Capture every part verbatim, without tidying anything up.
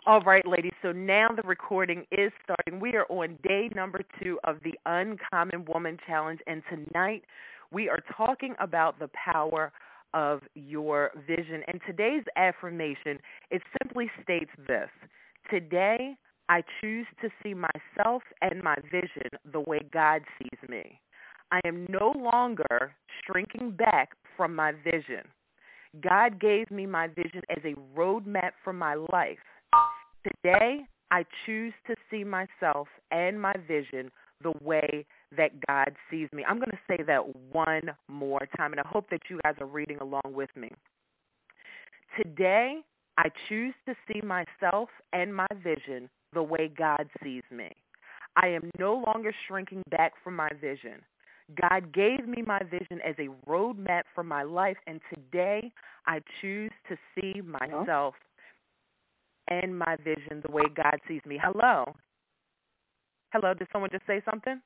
All right, ladies. So now the recording is starting. We are on day number two of the Uncommon Woman Challenge, and tonight we are talking about the power of your vision. And today's affirmation, it simply states this: Today, I choose to see myself and my vision the way God sees me. I am no longer shrinking back from my vision. God gave me my vision as a roadmap for my life. Today, I choose to see myself and my vision the way that God sees me. I'm going to say that one more time, and I hope that you guys are reading along with me. Today, I choose to see myself and my vision the way God sees me. I am no longer shrinking back from my vision. God gave me my vision as a roadmap for my life, and today I choose to see Huh? myself and my vision the way God sees me. Hello? Hello, did someone just say something?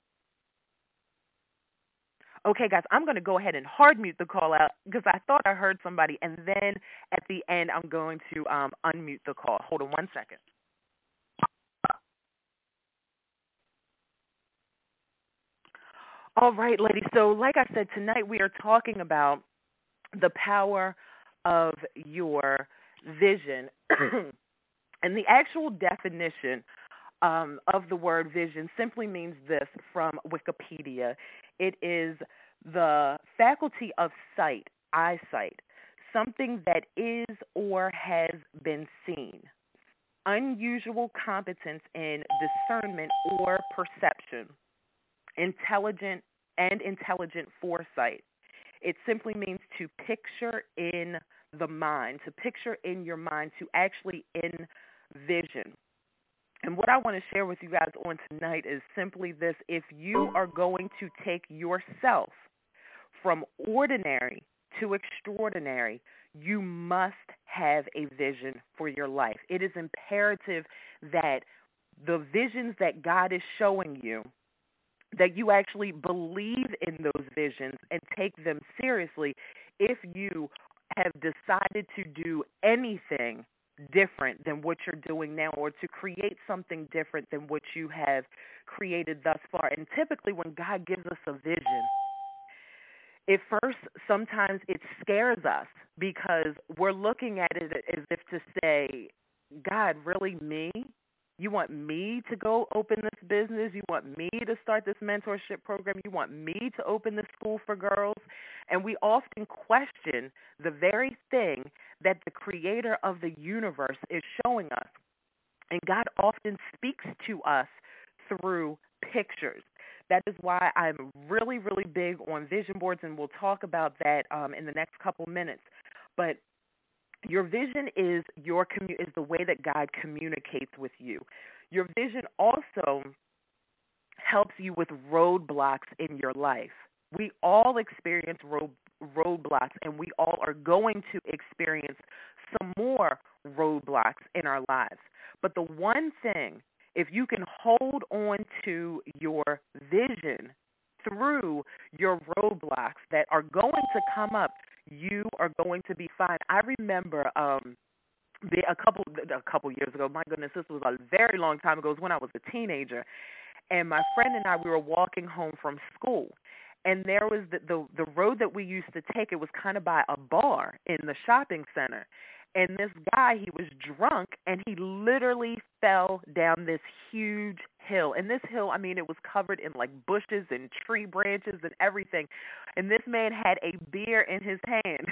Okay, guys, I'm going to go ahead and hard mute the call out because I thought I heard somebody, and then at the end I'm going to um, unmute the call. Hold on one second. All right, ladies, so like I said, tonight we are talking about the power of your vision. And the actual definition um, of the word vision simply means this from Wikipedia. It is the faculty of sight, eyesight, something that is or has been seen, unusual competence in discernment or perception, intelligent and intelligent foresight. It simply means to picture in the mind, to picture in your mind, to actually envision. And what I want to share with you guys on tonight is simply this: if you are going to take yourself from ordinary to extraordinary, you must have a vision for your life. It is imperative that the visions that God is showing you, that you actually believe in those visions and take them seriously if you have decided to do anything different than what you're doing now, or to create something different than what you have created thus far. And typically when God gives us a vision, at first sometimes it scares us because we're looking at it as if to say, God, really me? You want me to go open this business? You want me to start this mentorship program? You want me to open this school for girls? And we often question the very thing that the creator of the universe is showing us. And God often speaks to us through pictures. That is why I'm really, really big on vision boards, and we'll talk about that um, in the next couple minutes. But your vision is your commu- is the way that God communicates with you. Your vision also helps you with roadblocks in your life. We all experience road, roadblocks, and we all are going to experience some more roadblocks in our lives. But the one thing, if you can hold on to your vision through your roadblocks that are going to come up, you are going to be fine. I remember um, a couple a couple years ago. My goodness, this was a very long time ago. It was when I was a teenager, and my friend and I, we were walking home from school, and there was the the, the road that we used to take. It was kind of by a bar in the shopping center. And this guy, he was drunk, and he literally fell down this huge hill. And this hill, I mean, it was covered in, like, bushes and tree branches and everything. And this man had a beer in his hand.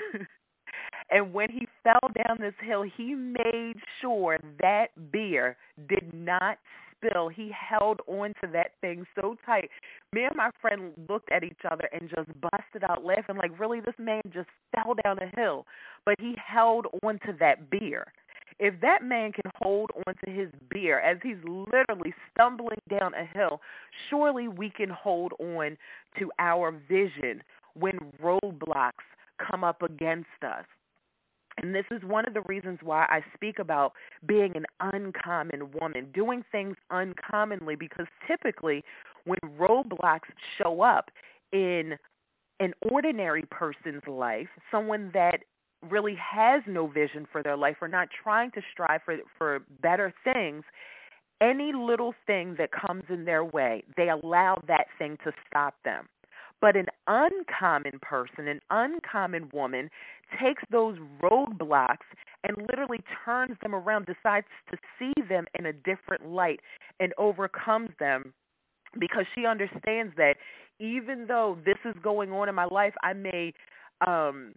And when he fell down this hill, he made sure that beer did not spill. He held on to that thing so tight. Me and my friend looked at each other and just busted out laughing, like, really, this man just fell down a hill, but he held on to that beer. If that man can hold on to his beer as he's literally stumbling down a hill, surely we can hold on to our vision when roadblocks come up against us. And this is one of the reasons why I speak about being an uncommon woman, doing things uncommonly, because typically when roadblocks show up in an ordinary person's life, someone that really has no vision for their life or not trying to strive for for better things, any little thing that comes in their way, they allow that thing to stop them. But an uncommon person, an uncommon woman, takes those roadblocks and literally turns them around, decides to see them in a different light and overcomes them, because she understands that even though this is going on in my life, I may um,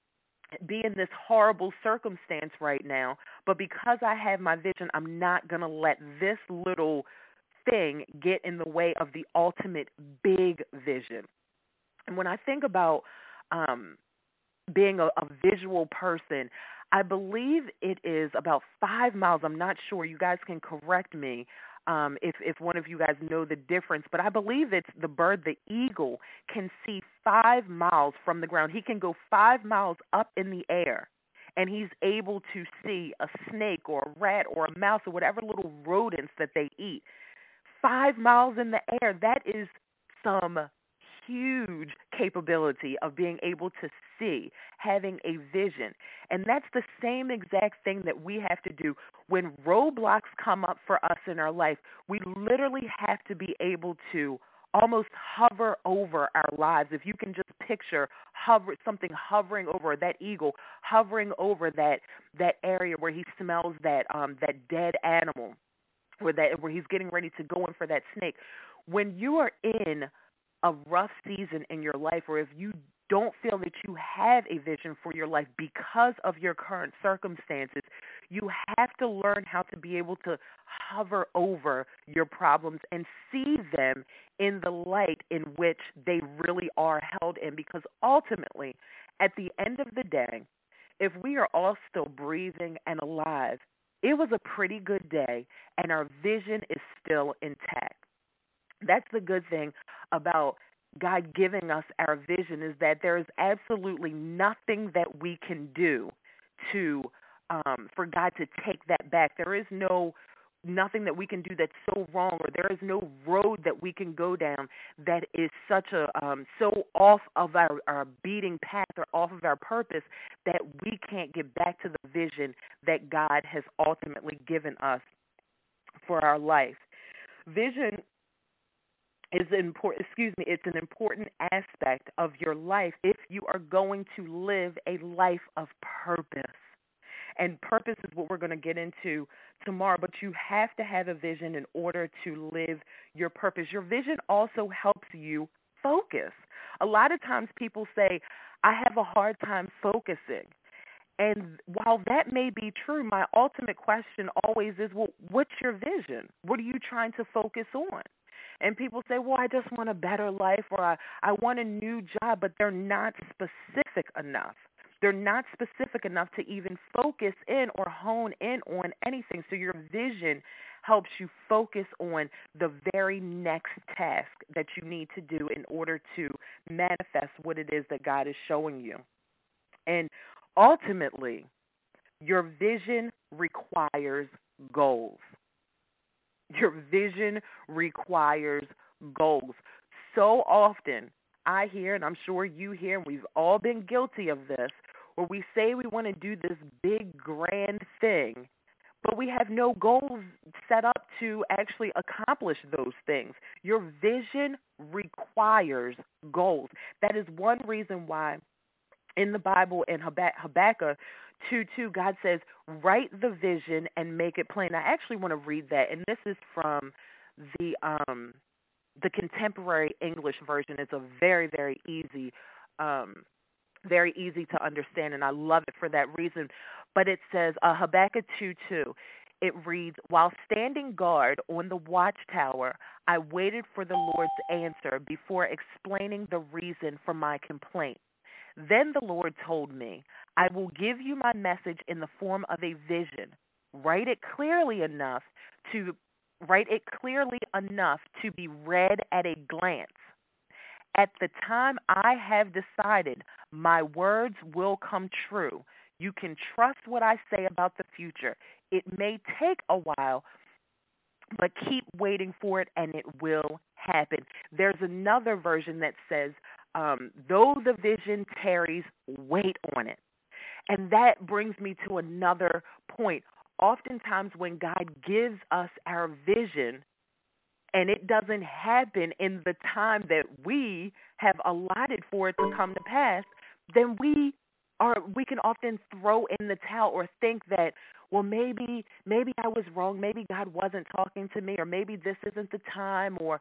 be in this horrible circumstance right now, but because I have my vision, I'm not going to let this little thing get in the way of the ultimate big vision. And when I think about um, being a, a visual person, I believe it is about five miles. I'm not sure. You guys can correct me um, if, if one of you guys know the difference. But I believe it's the bird, the eagle, can see five miles from the ground. He can go five miles up in the air, and he's able to see a snake or a rat or a mouse or whatever little rodents that they eat. Five miles in the air, that is some huge capability of being able to see, having a vision. And that's the same exact thing that we have to do. When roadblocks come up for us in our life, we literally have to be able to almost hover over our lives. If you can just picture hover something hovering over that eagle, hovering over that that area where he smells that um, that dead animal, where that where he's getting ready to go in for that snake. When you are in a rough season in your life, or if you don't feel that you have a vision for your life because of your current circumstances, you have to learn how to be able to hover over your problems and see them in the light in which they really are held in. Because ultimately, at the end of the day, if we are all still breathing and alive, it was a pretty good day and our vision is still intact. That's the good thing about God giving us our vision, is that there is absolutely nothing that we can do to um, for God to take that back. There is no nothing that we can do that's so wrong, or there is no road that we can go down that is such a um, so off of our, our beating path or off of our purpose that we can't get back to the vision that God has ultimately given us for our life. Vision is important, excuse me, it's an important aspect of your life if you are going to live a life of purpose. And purpose is what we're going to get into tomorrow, but you have to have a vision in order to live your purpose. Your vision also helps you focus. A lot of times people say, I have a hard time focusing. And while that may be true, my ultimate question always is, well, what's your vision? What are you trying to focus on? And people say, well, I just want a better life, or I, I want a new job, but they're not specific enough. They're not specific enough to even focus in or hone in on anything. So your vision helps you focus on the very next task that you need to do in order to manifest what it is that God is showing you. And ultimately, your vision requires goals. Your vision requires goals. So often I hear, and I'm sure you hear, and we've all been guilty of this, where we say we want to do this big, grand thing, but we have no goals set up to actually accomplish those things. Your vision requires goals. That is one reason why in the Bible, in Habakkuk two two, God says, write the vision and make it plain. I actually want to read that, and this is from the um, the contemporary English version. It's a very, very easy, um, very easy to understand, and I love it for that reason. But it says, uh, Habakkuk two two, it reads, while standing guard on the watchtower, I waited for the Lord's answer before explaining the reason for my complaint. Then the Lord told me, I will give you my message in the form of a vision. Write it clearly enough to write it clearly enough to be read at a glance. At the time I have decided, my words will come true. You can trust what I say about the future. It may take a while, but keep waiting for it and it will happen. There's another version that says, Um, though the vision tarries, wait on it. And that brings me to another point. Oftentimes when God gives us our vision and it doesn't happen in the time that we have allotted for it to come to pass, then we are we can often throw in the towel or think that, well, maybe maybe I was wrong, maybe God wasn't talking to me, or maybe this isn't the time, or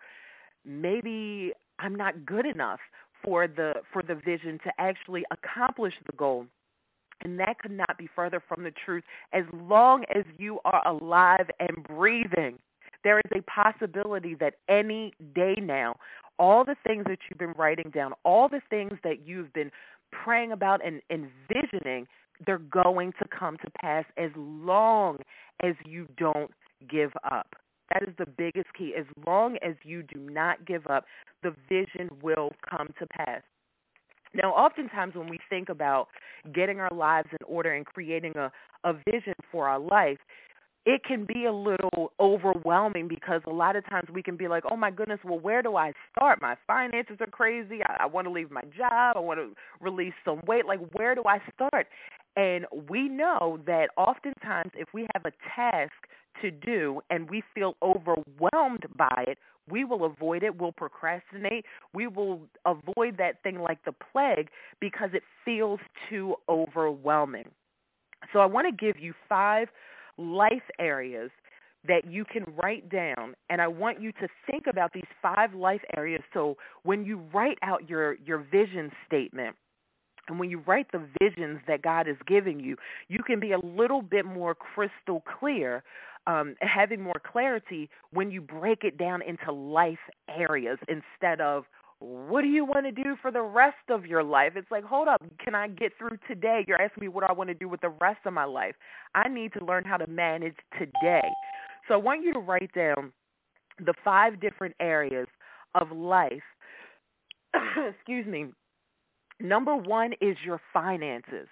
maybe I'm not good enough for the for the vision to actually accomplish the goal. And that could not be further from the truth. As long as you are alive and breathing, there is a possibility that any day now, all the things that you've been writing down, all the things that you've been praying about and envisioning, they're going to come to pass as long as you don't give up. That is the biggest key. As long as you do not give up, the vision will come to pass. Now, oftentimes when we think about getting our lives in order and creating a, a vision for our life, it can be a little overwhelming because a lot of times we can be like, oh, my goodness, well, where do I start? My finances are crazy. I, I want to leave my job. I want to release some weight. Like, where do I start? And we know that oftentimes if we have a task to do and we feel overwhelmed by it, we will avoid it, we'll procrastinate, we will avoid that thing like the plague because it feels too overwhelming. So I want to give you five life areas that you can write down, and I want you to think about these five life areas. So when you write out your, your vision statement, and when you write the visions that God is giving you, you can be a little bit more crystal clear, um, having more clarity when you break it down into life areas instead of what do you want to do for the rest of your life? It's like, hold up, can I get through today? You're asking me what I want to do with the rest of my life. I need to learn how to manage today. So I want you to write down the five different areas of life, excuse me. Number one is your finances.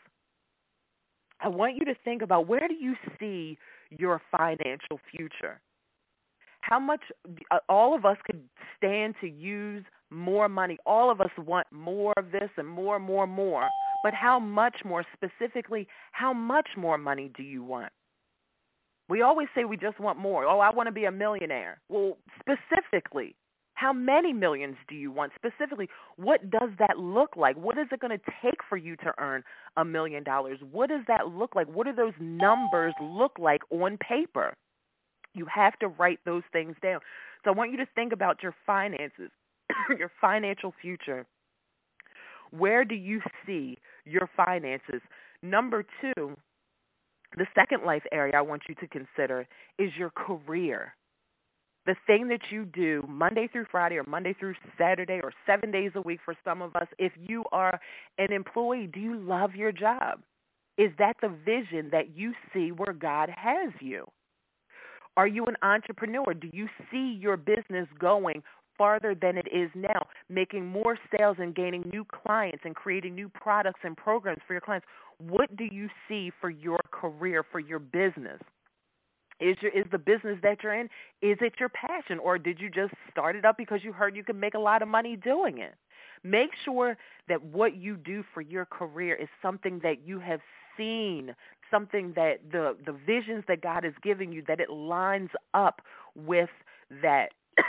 I want you to think about, where do you see your financial future? How much, uh, all of us could stand to use more money. All of us want more of this and more, more, more. But how much more? Specifically, how much more money do you want? We always say we just want more. Oh, I want to be a millionaire. Well, specifically, how many millions do you want? Specifically, what does that look like? What is it going to take for you to earn a million dollars? What does that look like? What do those numbers look like on paper? You have to write those things down. So I want you to think about your finances, your financial future. Where do you see your finances? Number two, the second life area I want you to consider is your career. The thing that you do Monday through Friday or Monday through Saturday or seven days a week for some of us. If you are an employee, do you love your job? Is that the vision that you see where God has you? Are you an entrepreneur? Do you see your business going farther than it is now, making more sales and gaining new clients and creating new products and programs for your clients? What do you see for your career, for your business? Is your is the business that you're in, is it your passion, or did you just start it up because you heard you could make a lot of money doing it? Make sure that what you do for your career is something that you have seen, something that the, the visions that God is giving you, that it lines up with that.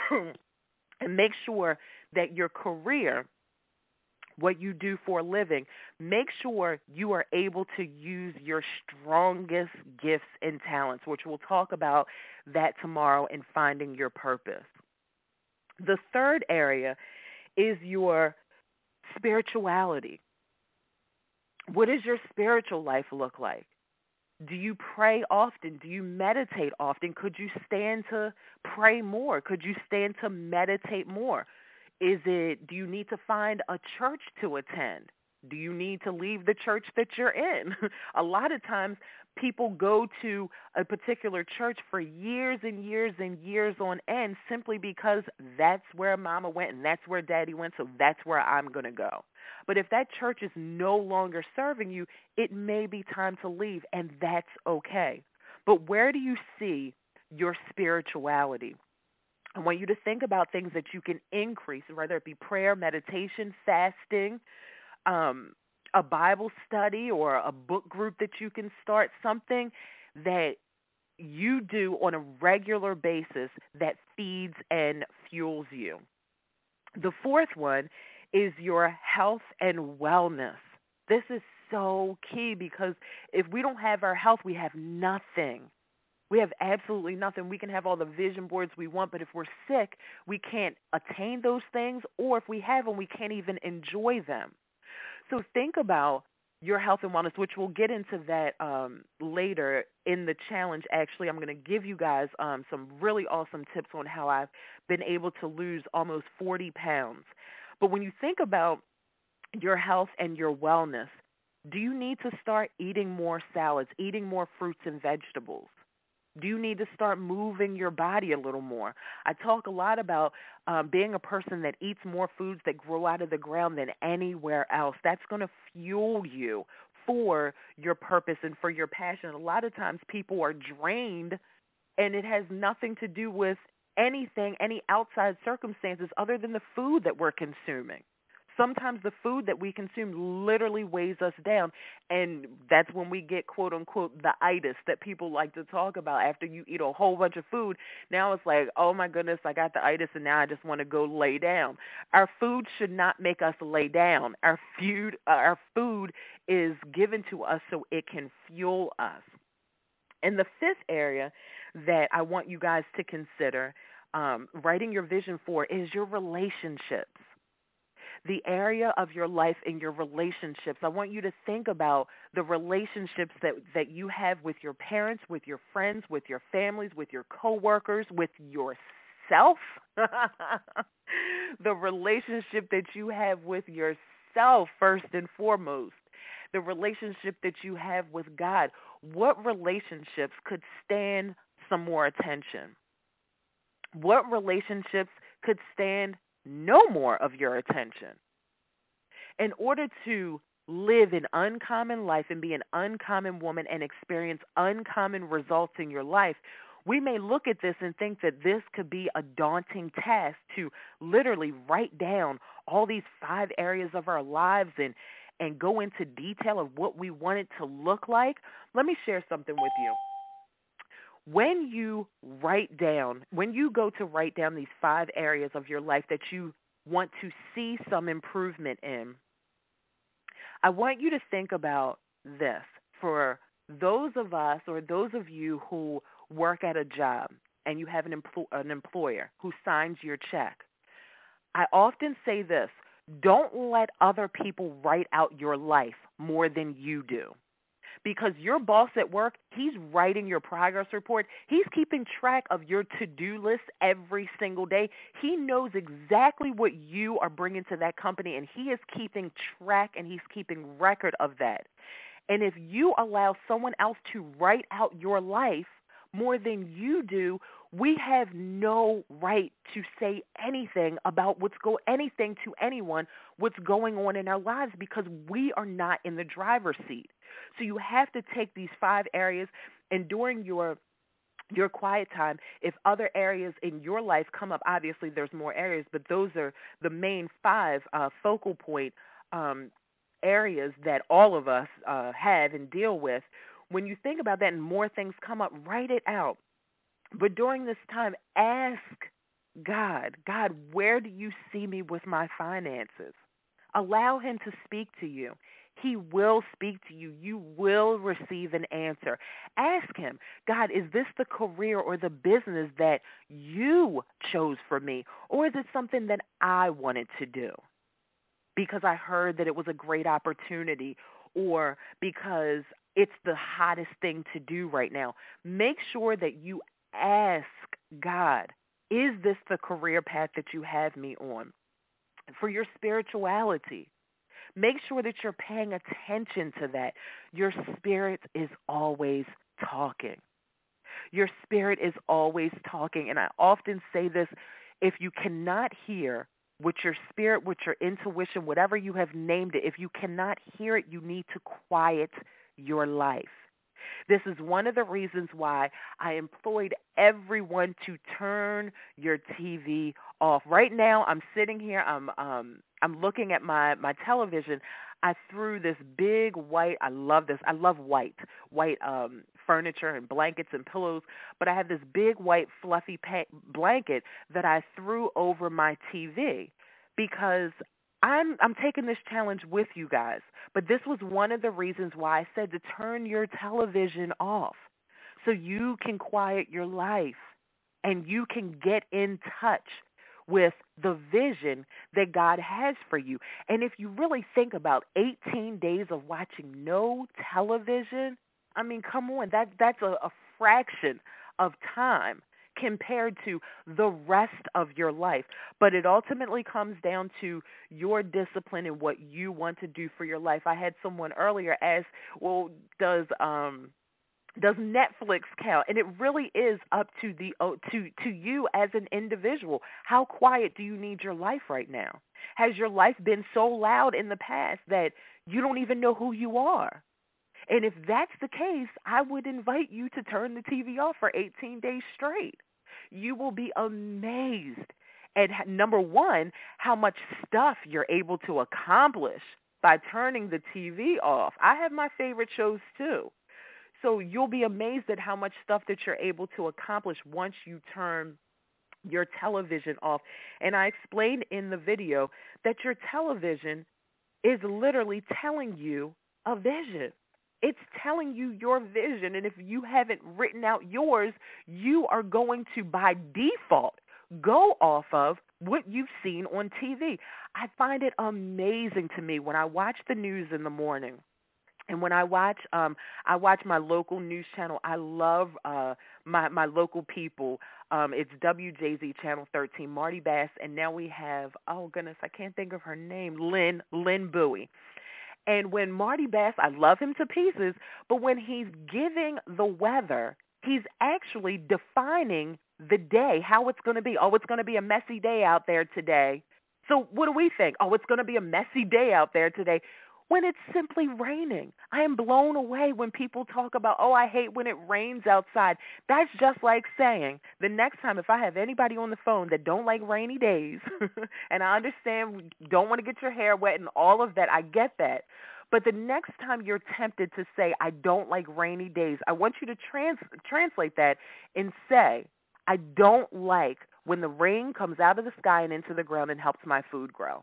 And make sure that your career, what you do for a living, make sure you are able to use your strongest gifts and talents, which we'll talk about that tomorrow in finding your purpose. The third area is your spirituality. What does your spiritual life look like? Do you pray often? Do you meditate often? Could you stand to pray more? Could you stand to meditate more? Is it, do you need to find a church to attend? Do you need to leave the church that you're in? A lot of times people go to a particular church for years and years and years on end simply because that's where mama went and that's where daddy went, so that's where I'm going to go. But if that church is no longer serving you, it may be time to leave, and that's okay. But where do you see your spirituality? I want you to think about things that you can increase, whether it be prayer, meditation, fasting, um, a Bible study or a book group that you can start, something that you do on a regular basis that feeds and fuels you. The fourth one is your health and wellness. This is so key because if we don't have our health, we have nothing. We have absolutely nothing. We can have all the vision boards we want, but if we're sick, we can't attain those things, or if we have them, we can't even enjoy them. So think about your health and wellness, which we'll get into that um, later in the challenge. Actually, I'm going to give you guys um, some really awesome tips on how I've been able to lose almost forty pounds. But when you think about your health and your wellness, do you need to start eating more salads, eating more fruits and vegetables? Do you need to start moving your body a little more? I talk a lot about um, being a person that eats more foods that grow out of the ground than anywhere else. That's going to fuel you for your purpose and for your passion. A lot of times people are drained, and it has nothing to do with anything, any outside circumstances other than the food that we're consuming. Sometimes the food that we consume literally weighs us down, and that's when we get, quote, unquote, the itis that people like to talk about after you eat a whole bunch of food. Now it's like, oh, my goodness, I got the itis, and now I just want to go lay down. Our food should not make us lay down. Our food, uh, our food is given to us so it can fuel us. And the fifth area that I want you guys to consider um, writing your vision for is your relationships. The area of your life and your relationships. I want you to think about the relationships that, that you have with your parents, with your friends, with your families, with your coworkers, with yourself. The relationship that you have with yourself first and foremost. The relationship that you have with God. What relationships could stand some more attention? What relationships could stand no more of your attention? In order to live an uncommon life and be an uncommon woman and experience uncommon results in your life, we may look at this and think that this could be a daunting task to literally write down all these five areas of our lives and, and go into detail of what we want it to look like. Let me share something with you. When you write down, when you go to write down these five areas of your life that you want to see some improvement in, I want you to think about this. For those of us or those of you who work at a job and you have an, empl- an employer who signs your check, I often say this: don't let other people write out your life more than you do. Because your boss at work, he's writing your progress report. He's keeping track of your to-do list every single day. He knows exactly what you are bringing to that company, and he is keeping track and he's keeping record of that. And if you allow someone else to write out your life more than you do, we have no right to say anything about what's go anything to anyone what's going on in our lives because we are not in the driver's seat. So you have to take these five areas, and during your your quiet time, if other areas in your life come up, obviously there's more areas, but those are the main five uh, focal point um, areas that all of us uh, have and deal with. When you think about that and more things come up, write it out. But during this time, ask God, God, where do you see me with my finances? Allow him to speak to you. He will speak to you. You will receive an answer. Ask him, God, is this the career or the business that you chose for me? Or is it something that I wanted to do because I heard that it was a great opportunity or because it's the hottest thing to do right now? Make sure that you ask God, is this the career path that you have me on? For your spirituality, make sure that you're paying attention to that. Your spirit is always talking. Your spirit is always talking. And I often say this, if you cannot hear with your spirit, with your intuition, whatever you have named it, if you cannot hear it, you need to quiet your life. This is one of the reasons why I employed everyone to turn your T V off. Right now, I'm sitting here, I'm um, I'm looking at my, my television. I threw this big white, I love this, I love white, white um, furniture and blankets and pillows, but I had this big white fluffy pa- blanket that I threw over my T V because I'm I'm taking this challenge with you guys. But this was one of the reasons why I said to turn your television off so you can quiet your life and you can get in touch with the vision that God has for you. And if you really think about eighteen days of watching no television, I mean, come on, that that's a, a fraction of time compared to the rest of your life. But it ultimately comes down to your discipline and what you want to do for your life. I had someone earlier ask, well, does um does Netflix count? And it really is up to the oh, to to you as an individual. How quiet do you need your life right now? Has your life been so loud in the past that you don't even know who you are? And if that's the case, I would invite you to turn the T V off for eighteen days straight. You will be amazed at, number one, how much stuff you're able to accomplish by turning the T V off. I have my favorite shows too. So you'll be amazed at how much stuff that you're able to accomplish once you turn your television off. And I explained in the video that your television is literally telling you a vision. It's telling you your vision. And if you haven't written out yours, you are going to, by default, go off of what you've seen on T V. I find it amazing to me when I watch the news in the morning. And when I watch, um, I watch my local news channel. I love uh, my my local people. Um, it's W J Z Channel thirteen, Marty Bass, and now we have, oh goodness, I can't think of her name, Lynn Lynn Bowie. And when Marty Bass, I love him to pieces, but when he's giving the weather, he's actually defining the day, how it's going to be. Oh, it's going to be a messy day out there today. So what do we think? Oh, it's going to be a messy day out there today. When it's simply raining. I am blown away when people talk about, oh, I hate when it rains outside. That's just like saying the next time if I have anybody on the phone that don't like rainy days, and I understand you don't want to get your hair wet and all of that, I get that. But the next time you're tempted to say, I don't like rainy days, I want you to trans- translate that and say, I don't like when the rain comes out of the sky and into the ground and helps my food grow.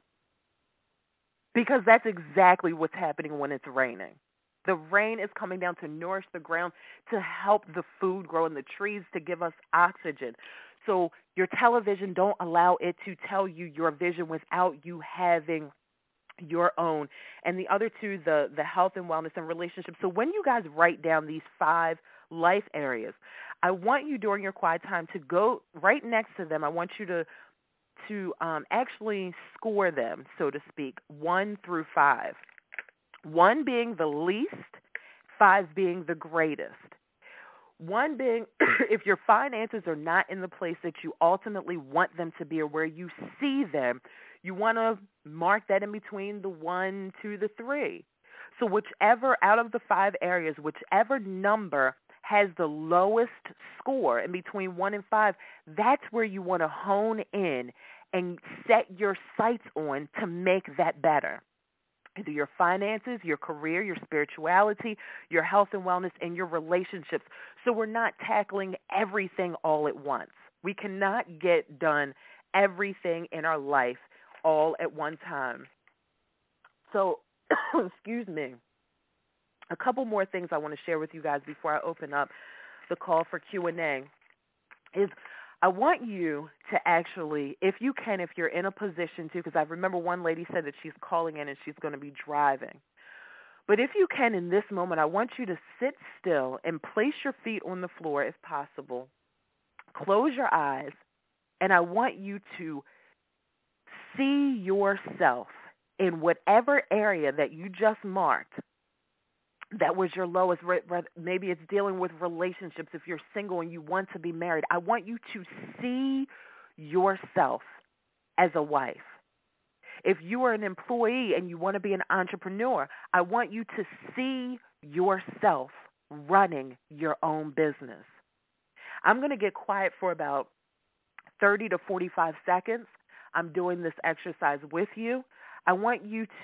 Because that's exactly what's happening when it's raining. The rain is coming down to nourish the ground, to help the food grow and the trees to give us oxygen. So your television, don't allow it to tell you your vision without you having your own. And the other two, the, the health and wellness and relationships. So when you guys write down these five life areas, I want you during your quiet time to go right next to them. I want you to to um, actually score them, so to speak, one through five. One being the least, five being the greatest. One being if your finances are not in the place that you ultimately want them to be or where you see them, you want to mark that in between the one to the three. So whichever, out of the five areas, whichever number has the lowest score in between one and five, that's where you want to hone in and set your sights on to make that better. Either your finances, your career, your spirituality, your health and wellness, and your relationships. So we're not tackling everything all at once. We cannot get done everything in our life all at one time. So, excuse me. A couple more things I want to share with you guys before I open up the call for Q and A is I want you to actually, if you can, if you're in a position to, because I remember one lady said that she's calling in and she's going to be driving. But if you can in this moment, I want you to sit still and place your feet on the floor if possible. Close your eyes, and I want you to see yourself in whatever area that you just marked that was your lowest. Maybe it's dealing with relationships if you're single and you want to be married. I want you to see yourself as a wife. If you are an employee and you want to be an entrepreneur, I want you to see yourself running your own business. I'm going to get quiet for about thirty to forty-five seconds. I'm doing this exercise with you. I want you to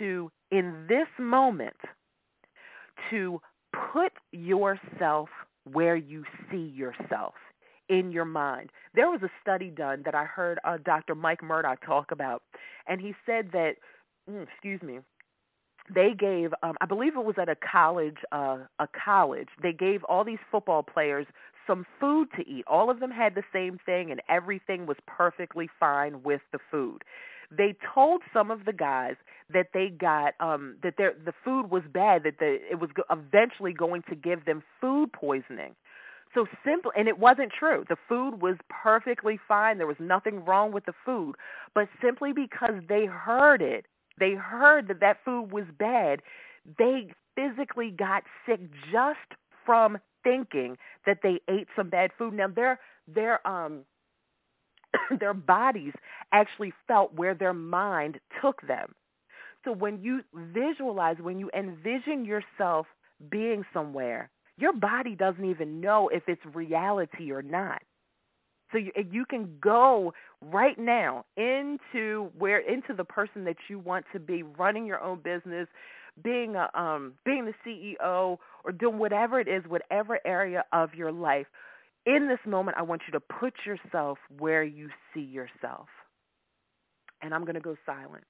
in this moment to put yourself where you see yourself in your mind. There was a study done that I heard uh, Doctor Mike Murdoch talk about, and he said that, mm, excuse me, they gave, um, I believe it was at a college, uh, a college, they gave all these football players some food to eat. All of them had the same thing, and everything was perfectly fine with the food. They told some of the guys that they got um, that their the food was bad, that the, it was go- eventually going to give them food poisoning. So simple, and it wasn't true. The food was perfectly fine. There was nothing wrong with the food, but simply because they heard it, they heard that that food was bad, they physically got sick just from thinking that they ate some bad food. Now their their um their bodies actually felt where their mind took them. So when you visualize, when you envision yourself being somewhere, your body doesn't even know if it's reality or not. So you, you can go right now into where into the person that you want to be, running your own business, being a um, being the C E O, or doing whatever it is, whatever area of your life. In this moment, I want you to put yourself where you see yourself. And I'm going to go silent.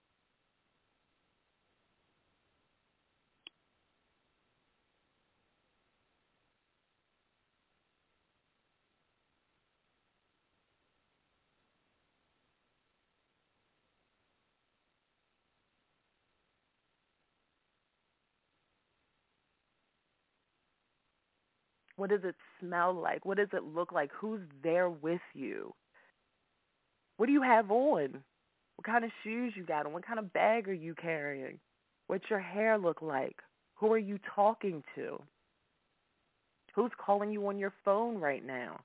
What does it smell like? What does it look like? Who's there with you? What do you have on? What kind of shoes you got on? What kind of bag are you carrying? What's your hair look like? Who are you talking to? Who's calling you on your phone right now?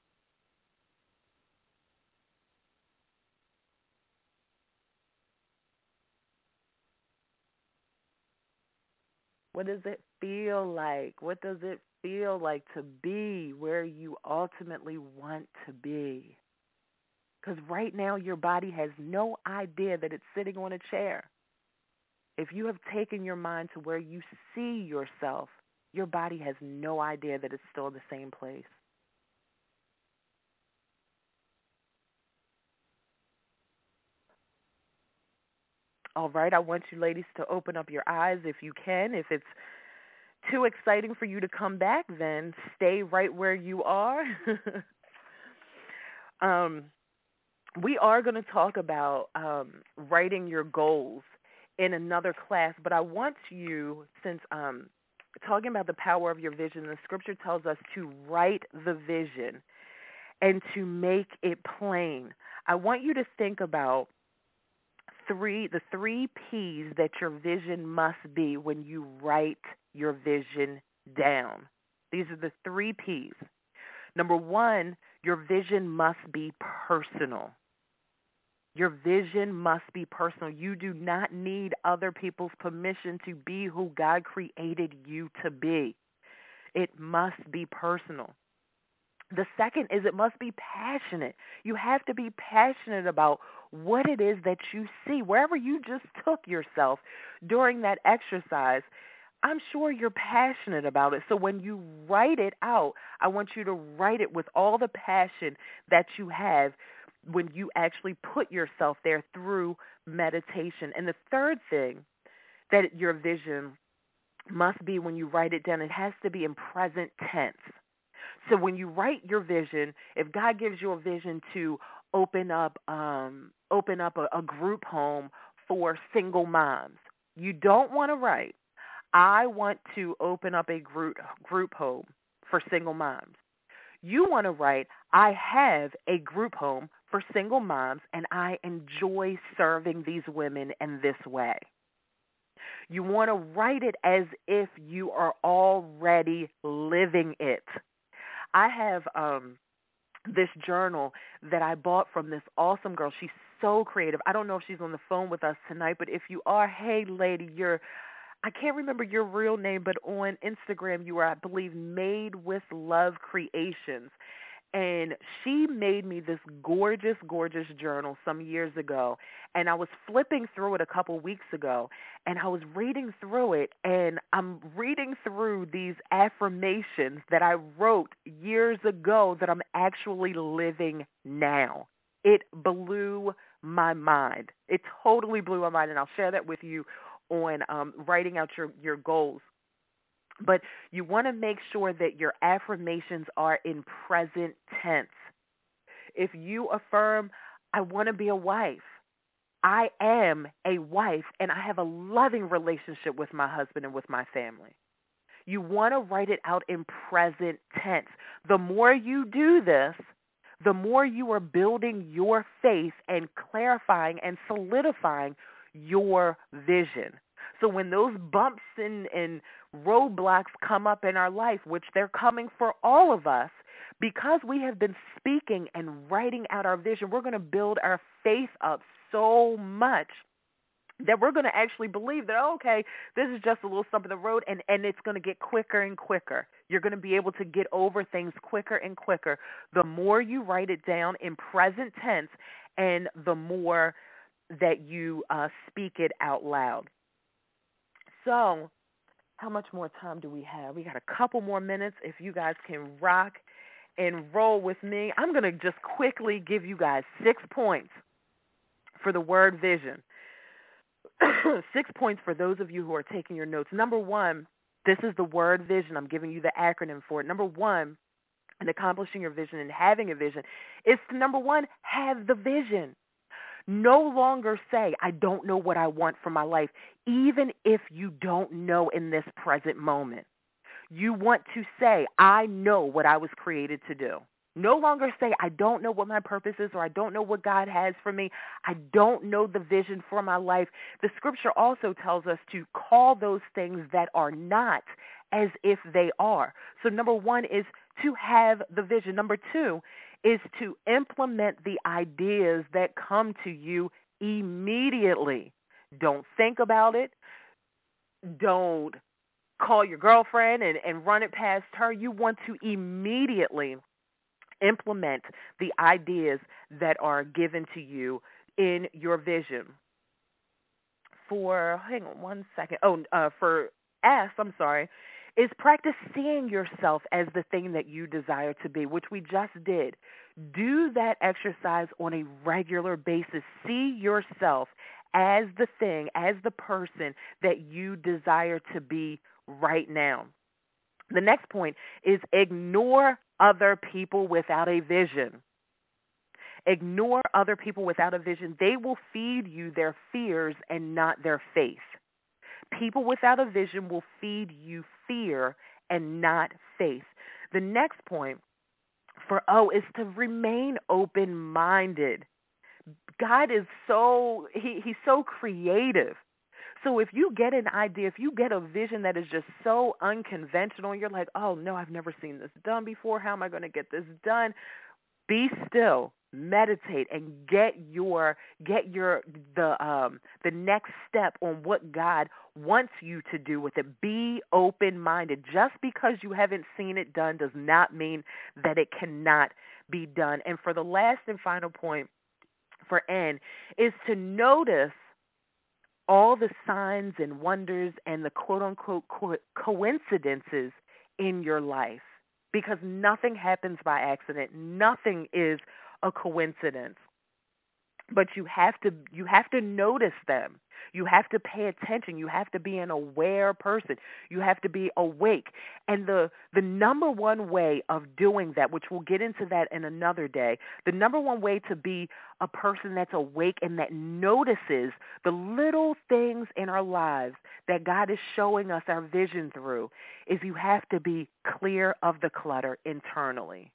What does it feel like? What does it feel like to be where you ultimately want to be? Because right now your body has no idea that it's sitting on a chair. If you have taken your mind to where you see yourself, your body has no idea that it's still in the same place. All right, I want you ladies to open up your eyes if you can. If it's too exciting for you to come back, then stay right where you are. um, we are going to talk about um, writing your goals in another class, but I want you, since um, talking about the power of your vision, the scripture tells us to write the vision and to make it plain. I want you to think about three the three P's that your vision must be when you write your vision down. These are the three P's. Number one, your vision must be personal. Your vision must be personal. You do not need other people's permission to be who God created you to be. It must be personal. The second is it must be passionate. You have to be passionate about what it is that you see. Wherever you just took yourself during that exercise, I'm sure you're passionate about it. So when you write it out, I want you to write it with all the passion that you have when you actually put yourself there through meditation. And the third thing that your vision must be when you write it down, it has to be in present tense. So when you write your vision, if God gives you a vision to open up um, open up a, a group home for single moms, you don't want to write, I want to open up a group group home for single moms. You want to write, I have a group home for single moms, and I enjoy serving these women in this way. You want to write it as if you are already living it. I have um, this journal that I bought from this awesome girl. She's so creative. I don't know if she's on the phone with us tonight, but if you are, hey, lady, you're, I can't remember your real name, but on Instagram you are, I believe, Made with Love Creations. And she made me this gorgeous, gorgeous journal some years ago. And I was flipping through it a couple weeks ago, and I was reading through it, and I'm reading through these affirmations that I wrote years ago that I'm actually living now. It blew my mind. It totally blew my mind, and I'll share that with you on um, writing out your, your goals. But you want to make sure that your affirmations are in present tense. If you affirm, I want to be a wife, I am a wife, and I have a loving relationship with my husband and with my family. You want to write it out in present tense. The more you do this, the more you are building your faith and clarifying and solidifying your vision. So when those bumps and, and roadblocks come up in our life, which they're coming for all of us, because we have been speaking and writing out our vision, we're going to build our faith up so much that we're going to actually believe that, oh, okay, this is just a little stump in the road, and, and it's going to get quicker and quicker. You're going to be able to get over things quicker and quicker. The more you write it down in present tense, and the more that you uh, speak it out loud. So how much more time do we have? We got a couple more minutes. If you guys can rock and roll with me, I'm going to just quickly give you guys six points for the word vision. Six points for those of you who are taking your notes. Number one, this is the word vision. I'm giving you the acronym for it. Number one, in accomplishing your vision and having a vision, is to, number one, have the vision. No longer say, I don't know what I want for my life, even if you don't know in this present moment. You want to say, I know what I was created to do. No longer say, I don't know what my purpose is, or I don't know what God has for me. I don't know the vision for my life. The scripture also tells us to call those things that are not as if they are. So number one is to have the vision. Number two is to implement the ideas that come to you immediately. Don't think about it. Don't call your girlfriend and, and run it past her. You want to immediately implement the ideas that are given to you in your vision. For, hang on one second. Oh, uh, for S, I'm sorry, is practice seeing yourself as the thing that you desire to be, which we just did. Do that exercise on a regular basis. See yourself as the thing, as the person that you desire to be right now. The next point is ignore other people without a vision. Ignore other people without a vision. They will feed you their fears and not their faith. People without a vision will feed you fear and not faith. The next point for O is to remain open-minded. God is so, he, he's so creative. So if you get an idea, if you get a vision that is just so unconventional, you're like, oh, no, I've never seen this done before. How am I going to get this done? Be still, meditate, and get your get your the um, the next step on what God wants you to do with it. Be open-minded. Just because you haven't seen it done does not mean that it cannot be done. And for the last and final point, for N, is to notice all the signs and wonders and the quote-unquote co- coincidences in your life, because nothing happens by accident. Nothing is a coincidence. But you have to you have to notice them. You have to pay attention. You have to be an aware person. You have to be awake. And the the number one way of doing that, which we'll get into that in another day, the number one way to be a person that's awake and that notices the little things in our lives that God is showing us our vision through is you have to be clear of the clutter internally.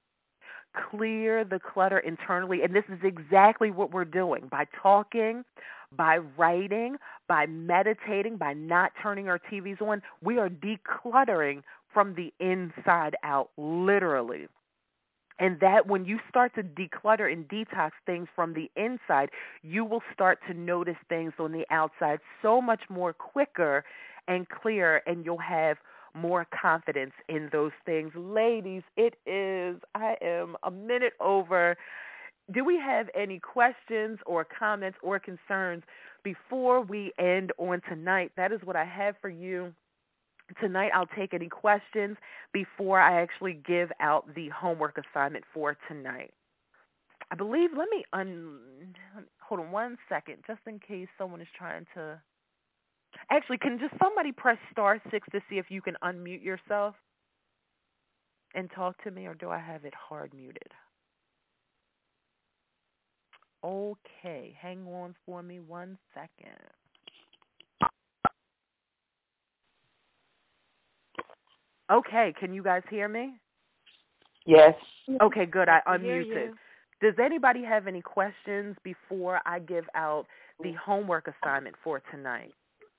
Clear the clutter internally, and this is exactly what we're doing by talking, by writing, by meditating, by not turning our T Vs on. We are decluttering from the inside out, literally. And that when you start to declutter and detox things from the inside, you will start to notice things on the outside so much more quicker and clear, and you'll have more confidence in those things. Ladies, it is, I am a minute over. Do we have any questions or comments or concerns before we end on tonight? That is what I have for you. Tonight, I'll take any questions before I actually give out the homework assignment for tonight. I believe, let me, un, hold on one second, just in case someone is trying to, actually, can just somebody press star six to see if you can unmute yourself and talk to me, or do I have it hard muted? Okay, hang on for me one second. Okay, can you guys hear me? Yes. Okay, good. I unmuted. Does anybody have any questions before I give out the homework assignment for tonight?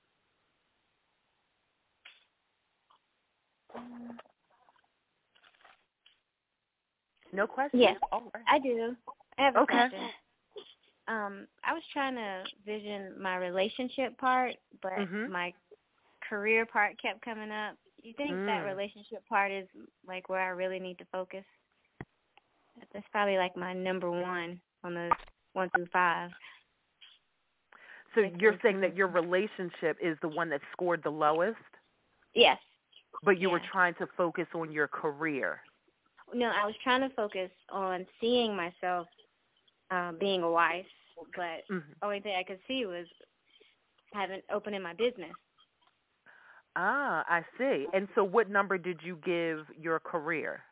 No questions? Yes, All right. I do. I have a okay. question. Um, I was trying to vision my relationship part, but mm-hmm. my career part kept coming up. You think mm. that relationship part is like where I really need to focus? That's probably like my number one on the one through five. So you're saying that your relationship is the one that scored the lowest? Yes. But you yeah. were trying to focus on your career. No, I was trying to focus on seeing myself uh, being a wife, but mm-hmm. the only thing I could see was having opening my business. Ah, I see. And so what number did you give your career?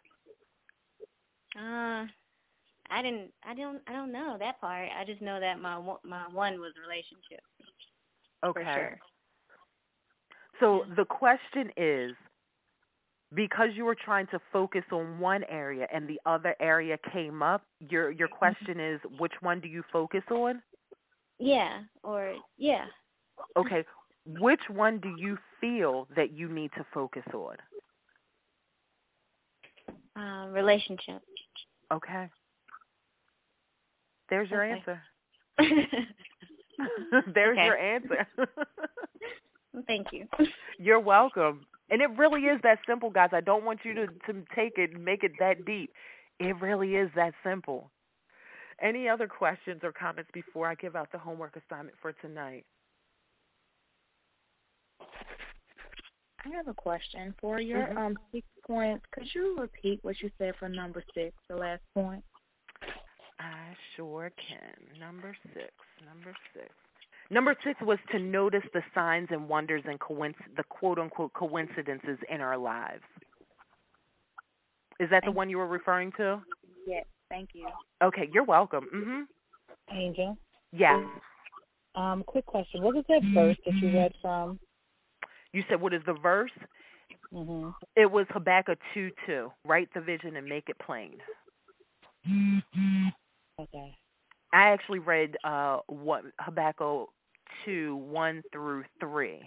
Uh, I didn't. I don't. I don't know that part. I just know that my my one was relationship. Okay. For sure. So the question is, because you were trying to focus on one area and the other area came up, your your question is, which one do you focus on? Yeah. Or yeah. Okay. Which one do you feel that you need to focus on? Uh, relationship. Okay. There's your okay. answer. There's okay. your answer. Well, thank you. You're welcome. And it really is that simple, guys. I don't want you to, to take it and make it that deep. It really is that simple. Any other questions or comments before I give out the homework assignment for tonight? I have a question. For your mm-hmm. um six points, could you repeat what you said for number six, the last point? I sure can. Number six. Number six. Number six was to notice the signs and wonders and coinc- the quote-unquote coincidences in our lives. Is that Thank the one you were referring to? Yes. Thank you. Okay, you're welcome. Mm-hmm. Angel? Yes. Um, quick question. What was that verse that you read from? You said, what is the verse? Mm-hmm. It was Habakkuk two two. Write the vision and make it plain. Okay. I actually read uh, what Habakkuk two one through three.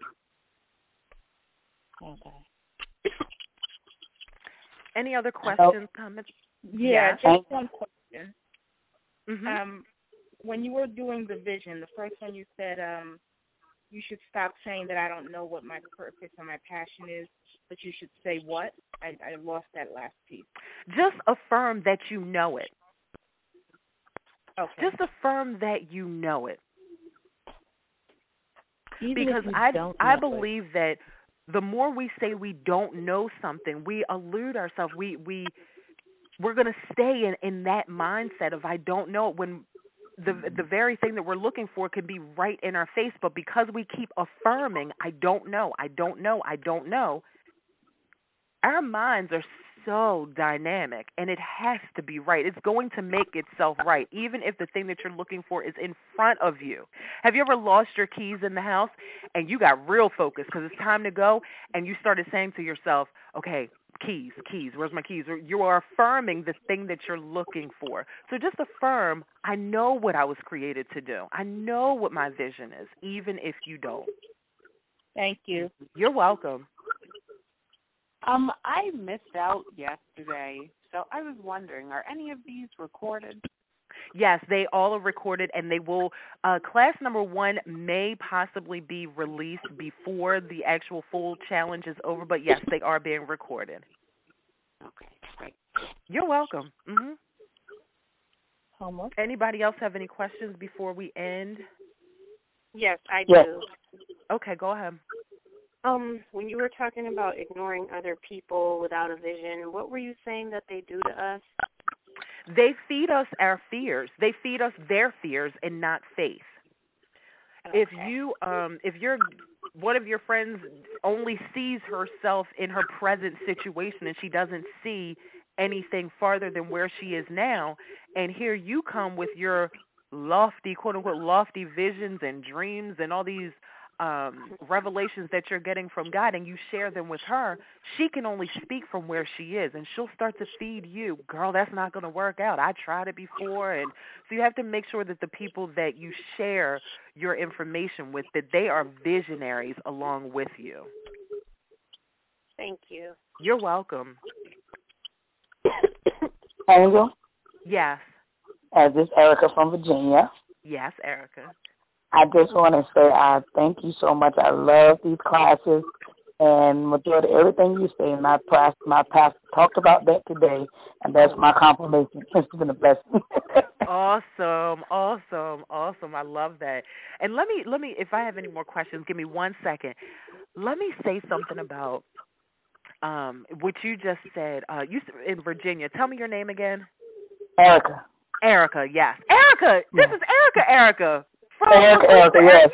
Okay. Any other questions, comments? Yeah, yeah. just one question. Mm-hmm. Um, when you were doing the vision, the first one you said, um, you should stop saying that I don't know what my purpose or my passion is, but you should say what? I, I lost that last piece. Just affirm that you know it. Okay. Just affirm that you know it. Even because if you I don't I know believe it. that the more we say we don't know something, we elude ourselves. We we we're going to stay in, in that mindset of I don't know it when the the very thing that we're looking for could be right in our face. But because we keep affirming, I don't know, I don't know, I don't know, our minds are so dynamic, and it has to be right. It's going to make itself right, even if the thing that you're looking for is in front of you. Have you ever lost your keys in the house, and you got real focused because it's time to go, and you started saying to yourself, okay, keys, keys, where's my keys? You are affirming the thing that you're looking for. So just affirm, I know what I was created to do. I know what my vision is, even if you don't. Thank you. You're welcome. Um, I missed out yesterday, so I was wondering, are any of these recorded? Yes, they all are recorded, and they will. Uh, class number one may possibly be released before the actual full challenge is over, but yes, they are being recorded. Okay, great. You're welcome. Mm-hmm. Homework. Anybody else have any questions before we end? Yes, I Yes. do. Okay, go ahead. Um, when you were talking about ignoring other people without a vision, what were you saying that they do to us? They feed us our fears. They feed us their fears and not faith. Okay. If you, um, if you're one of your friends only sees herself in her present situation and she doesn't see anything farther than where she is now, and here you come with your lofty, quote unquote, lofty visions and dreams and all these um, revelations that you're getting from God, and you share them with her, she can only speak from where she is, and she'll start to feed you, girl, that's not going to work out. I tried it before. And so you have to make sure that the people that you share your information with, that they are visionaries along with you. Thank you. You're welcome. Angel, Yes. uh, this is Erica from Virginia. Yes, Erica. I just want to say I thank you so much. I love these classes, and majority everything you say, my past, my pastor talked about that today, and that's my confirmation. It's been a blessing. Awesome, awesome, awesome. I love that. And let me, let me, if I have any more questions, give me one second. Let me say something about um, what you just said. Uh, you in Virginia. Tell me your name again. Erica. Erica, yes. Erica, this Yeah. is Erica, Erica. From Erica, Erica, yes.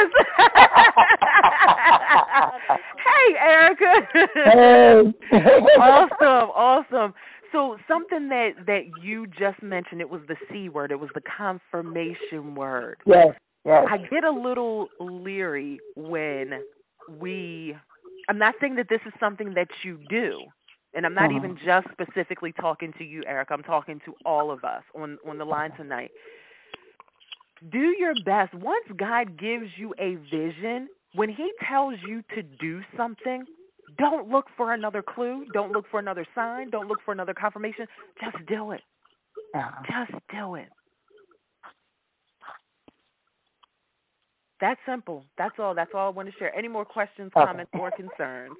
Yes. Hey, Erica. Hey. Awesome, awesome. So something that, that you just mentioned, it was the C word. It was the confirmation word. Yes, yes. I get a little leery when we, I'm not saying that this is something that you do, and I'm not Uh-huh. even just specifically talking to you, Eric. I'm talking to all of us on, on the line tonight. Do your best. Once God gives you a vision, when he tells you to do something, don't look for another clue. Don't look for another sign. Don't look for another confirmation. Just do it. Uh-huh. Just do it. That's simple. That's all. That's all I want to share. Any more questions, Okay. comments, or concerns?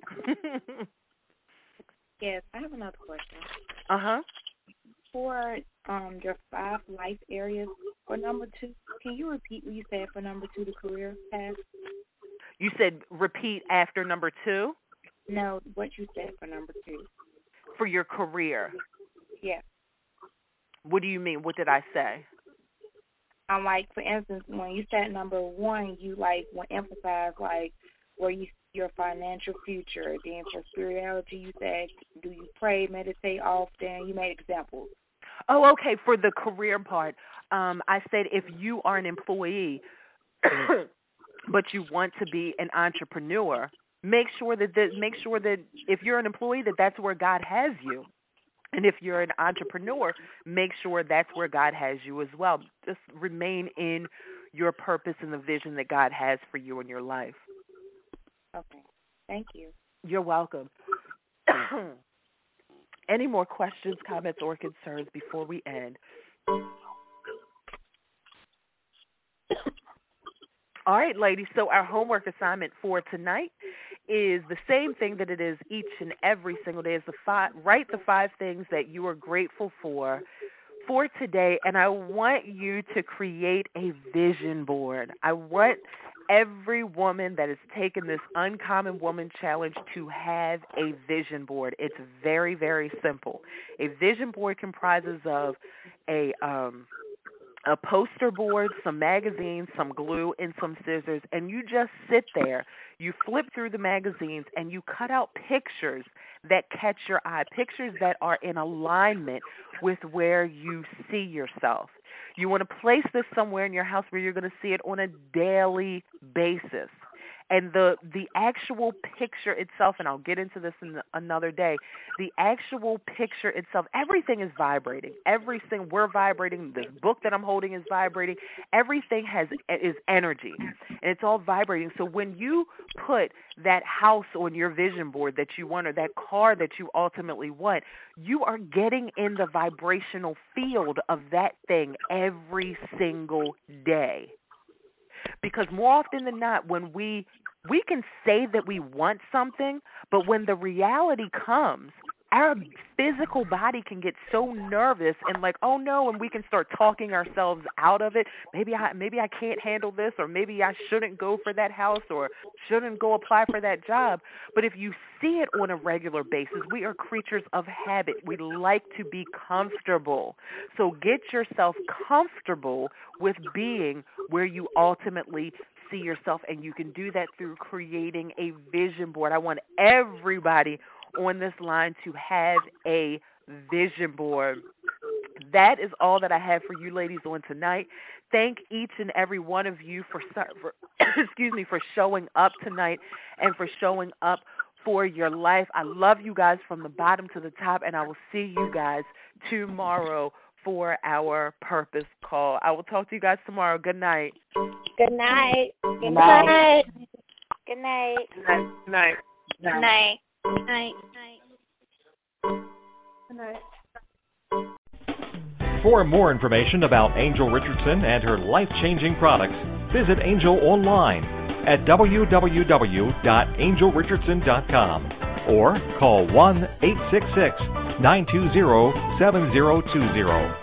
Yes, I have another question. Uh-huh. For um your five life areas, for number two, can you repeat what you said for number two, the career path? You said repeat after number two No, what you said for number two. for your career. Yes. What do you mean? What did I say? I'm like, for instance, when you said number one, you like would emphasize like where you see your financial future. Then for spirituality, you said, do you pray, meditate often? You made examples. Oh, okay. For the career part, um, I said if you are an employee, but you want to be an entrepreneur, make sure that the, make sure that if you're an employee, that that's where God has you. And if you're an entrepreneur, make sure that's where God has you as well. Just remain in your purpose and the vision that God has for you in your life. Okay. Thank you. You're welcome. Any more questions, comments, or concerns before we end? All right, ladies, so our homework assignment for tonight is the same thing that it is each and every single day. Is the five, write the five things that you are grateful for for today, and I want you to create a vision board. I want every woman that has taken this Uncommon Woman Challenge to have a vision board. It's very, very simple. A vision board comprises of a um, a poster board, some magazines, some glue, and some scissors, and you just sit there. You flip through the magazines, and you cut out pictures that catch your eye, pictures that are in alignment with where you see yourself. You want to place this somewhere in your house where you're going to see it on a daily basis. And the the actual picture itself, and I'll get into this in another day, the actual picture itself, everything is vibrating. Everything, we're vibrating. The book that I'm holding is vibrating. Everything has is energy, and it's all vibrating. So when you put that house on your vision board that you want, or that car that you ultimately want, you are getting in the vibrational field of that thing every single day. Because more often than not, when we we can say that we want something, but when the reality comes, our physical body can get so nervous and like, oh no, and we can start talking ourselves out of it. Maybe I maybe I can't handle this, or maybe I shouldn't go for that house, or shouldn't go apply for that job. But if you see it on a regular basis, we are creatures of habit. We like to be comfortable. So get yourself comfortable with being where you ultimately see yourself, and you can do that through creating a vision board. I want everybody on this line to have a vision board. That is all that I have for you ladies on tonight. Thank each and every one of you for, for excuse me, for showing up tonight and for showing up for your life. I love you guys from the bottom to the top, and I will see you guys tomorrow for our purpose call. I will talk to you guys tomorrow. Good night. Good night. Good night. Good night. Good night. Good night. Good night. Good night. Good night. For more information about Angel Richardson and her life-changing products, visit Angel online at w w w dot angel richardson dot com or call one eight six six, nine two zero, seven zero two zero.